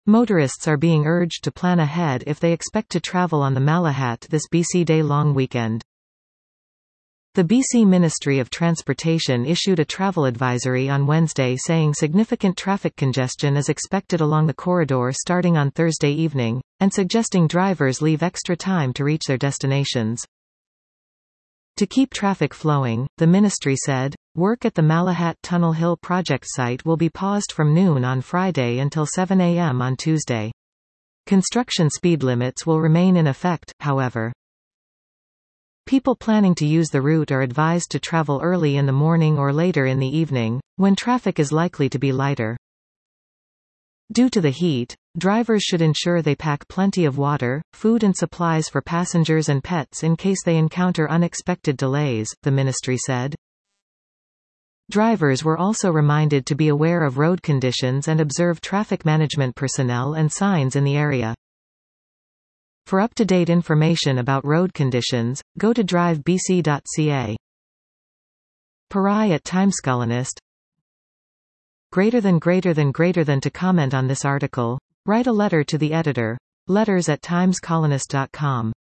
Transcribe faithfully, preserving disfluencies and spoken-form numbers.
Motorists are being urged to plan ahead if they expect to travel on the Malahat this B C day-long weekend. The B C Ministry of Transportation issued a travel advisory on Wednesday saying significant traffic congestion is expected along the corridor starting on Thursday evening, and suggesting drivers leave extra time to reach their destinations. To keep traffic flowing, the ministry said, work at the Malahat Tunnel Hill project site will be paused from noon on Friday until seven a m on Tuesday. Construction speed limits will remain in effect, however. People planning to use the route are advised to travel early in the morning or later in the evening, when traffic is likely to be lighter. Due to the heat, drivers should ensure they pack plenty of water, food and supplies for passengers and pets in case they encounter unexpected delays, the ministry said. Drivers were also reminded to be aware of road conditions and observe traffic management personnel and signs in the area. For up-to-date information about road conditions, go to drive b c dot c a. Parai at Timescolonist. Greater than greater than greater than to comment on this article, write a letter to the editor. Letters at timescolonist dot com.